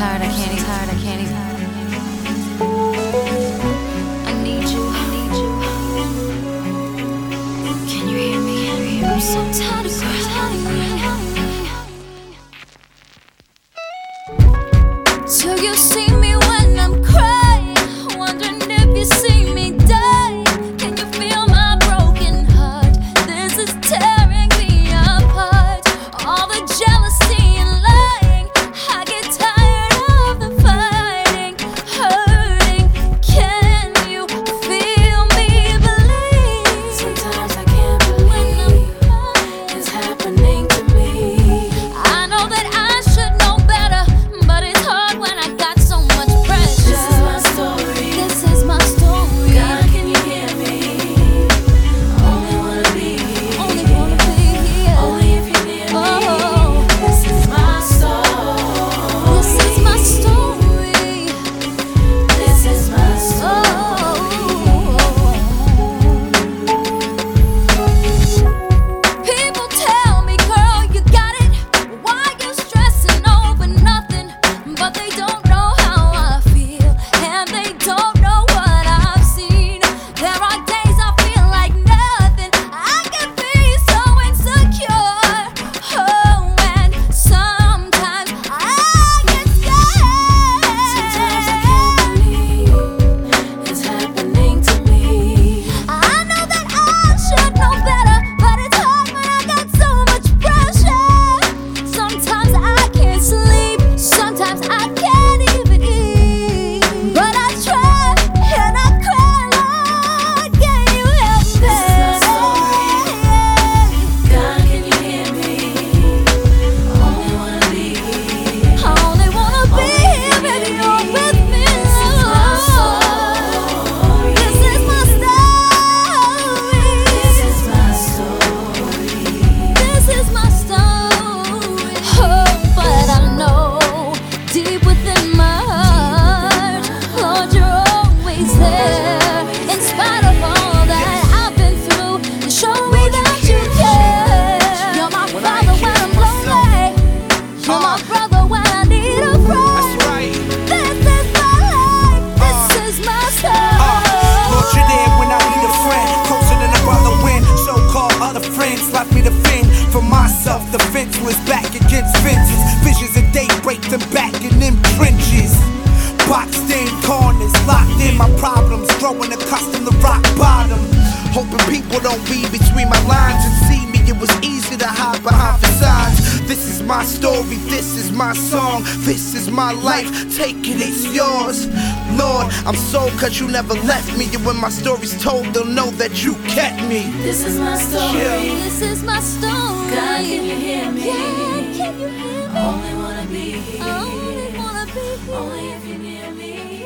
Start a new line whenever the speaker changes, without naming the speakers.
tired, I can't even. I need you. Can you hear me? I'm so tired of crying. So you see me when I'm crying, wondering if you see me die. Can you feel my broken heart? This is tearing me apart. All the jealousy and lying, I get tired of the fighting, hurting. Can you feel me believe?
Sometimes I can't believe it's happening to me.
I know that I should know better, but it's hard when I got so much pressure.
This is my story.
This is my story.
God, can you hear me? Only wanna be here.
Only wanna be here.
Only if you're near me.
Oh.
This is my story.
This is my story.
This is my story.
People tell me, girl, you got it. Why you stressing over nothing? But they don't know how I feel, and they don't know what I've seen. There are days I feel like nothing. I can be so insecure. Oh, and sometimes I get scared.
Sometimes I can't believe it's happening to me.
I know that I should know better, but it's hard when I got so much pressure. Sometimes I can't sleep, sometimes I can't even eat. But I try and I cry, Lord, can you help me?
This is my story. God, can you hear me? Only wanna be here.
I only wanna be here, baby, you're with me.
This is my story.
This is my story.
This is my story.
This is my story. Oh, but I know deep within my heart, Lord, you're always there. In spite of all that I've been through, you show me that you care. You're my father when I'm lonely. You're my brother when I need a friend.
Right.
This is my life. This is my story.
Lord, you're there when I need a friend, closer than a brother when so-called other friends left me to fend for myself. Defenseless, back against fences, visions of daybreak, them back in them trenches. Boxed in corners, locked in my problems, growing accustomed to rock bottom. Hoping people don't read between my lines and see me. It was easy to hide behind facades. This is my story, this is my song, this is my life. Take it, it's yours. Lord, I'm so cause you never left me. And when my story's told, they'll know that you kept me.
This is my story.
This is my story.
God, can you hear me?
Yeah, can you hear me?
Only wanna be here.
I only wanna be here.
Only if you're near me.